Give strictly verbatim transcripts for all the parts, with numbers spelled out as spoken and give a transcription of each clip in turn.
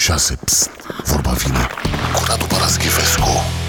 șase. Psst, vorba vine cu Radu Paraschivescu.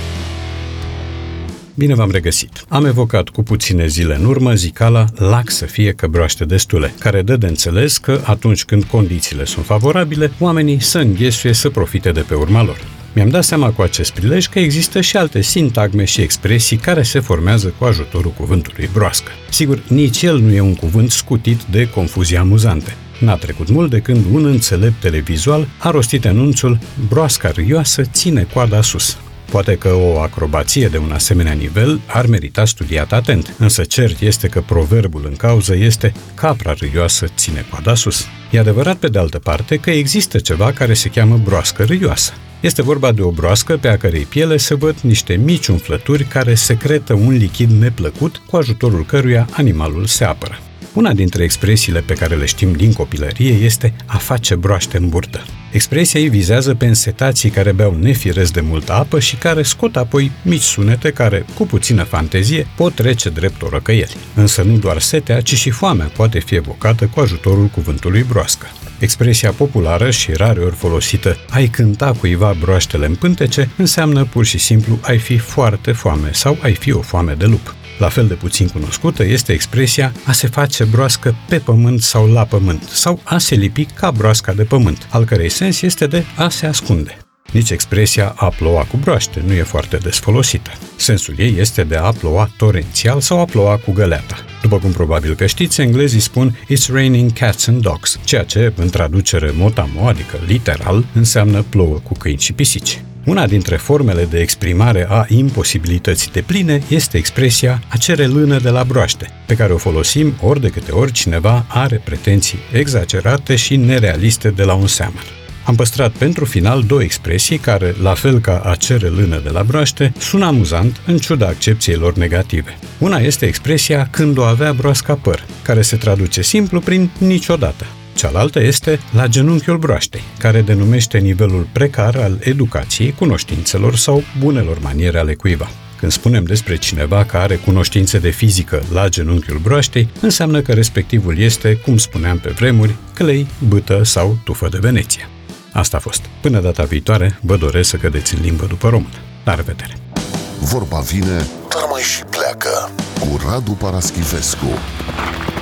Bine v-am regăsit. Am evocat cu puține zile în urmă zicala lac să fie că broaște destule, care dă de înțeles că atunci când condițiile sunt favorabile, oamenii să înghesuie să profite de pe urma lor. Mi-am dat seama cu acest prilej că există și alte sintagme și expresii care se formează cu ajutorul cuvântului broască. Sigur, nici el nu e un cuvânt scutit de confuzii amuzante. N-a trecut mult de când un înțelept televizual a rostit anunțul "broasca râioasă ține coada sus". Poate că o acrobație de un asemenea nivel ar merita studiat atent, însă cert este că proverbul în cauză este "capra râioasă ține coada sus". E adevărat pe de altă parte că există ceva care se cheamă broască râioasă. Este vorba de o broască pe a cărei piele se văd niște mici umflături care secretă un lichid neplăcut cu ajutorul căruia animalul se apără. Una dintre expresiile pe care le știm din copilărie este a face broaște în burtă. Expresia ei vizează pe însetații care beau nefiresc de multă apă și care scot apoi mici sunete care, cu puțină fantezie, pot trece drept o răcăieli. Însă nu doar setea, ci și foamea poate fi evocată cu ajutorul cuvântului broască. Expresia populară și rareori folosită "ai cânta cuiva broaștele în pântece" înseamnă pur și simplu ai fi foarte foame sau ai fi o foame de lup. La fel de puțin cunoscută este expresia a se face broască pe pământ sau la pământ sau a se lipi ca broasca de pământ, al cărei sens este de a se ascunde. Nici expresia a ploua cu broaște nu e foarte des folosită. Sensul ei este de a ploua torențial sau a ploua cu găleata. După cum probabil că știți, englezii spun "It's raining cats and dogs", ceea ce, în traducere mot-a-mot, adică literal, înseamnă plouă cu câini și pisici. Una dintre formele de exprimare a imposibilității depline este expresia a cere lână de la broaște, pe care o folosim ori de câte ori cineva are pretenții exagerate și nerealiste de la un seamăn. Am păstrat pentru final două expresii care, la fel ca a cere lână de la broaște, sună amuzant în ciuda accepției lor negative. Una este expresia când o avea broasca păr, care se traduce simplu prin niciodată. Cealaltă este la genunchiul broaștei, care denumește nivelul precar al educației, cunoștințelor sau bunelor maniere ale cuiva. Când spunem despre cineva care are cunoștințe de fizică la genunchiul broaștei, înseamnă că respectivul este, cum spuneam pe vremuri, clei, bâtă sau tufă de Veneția. Asta a fost. Până data viitoare, vă doresc să cădeți în limbă după română. La revedere! Vorba vine, dar mai și pleacă cu Radu Paraschivescu.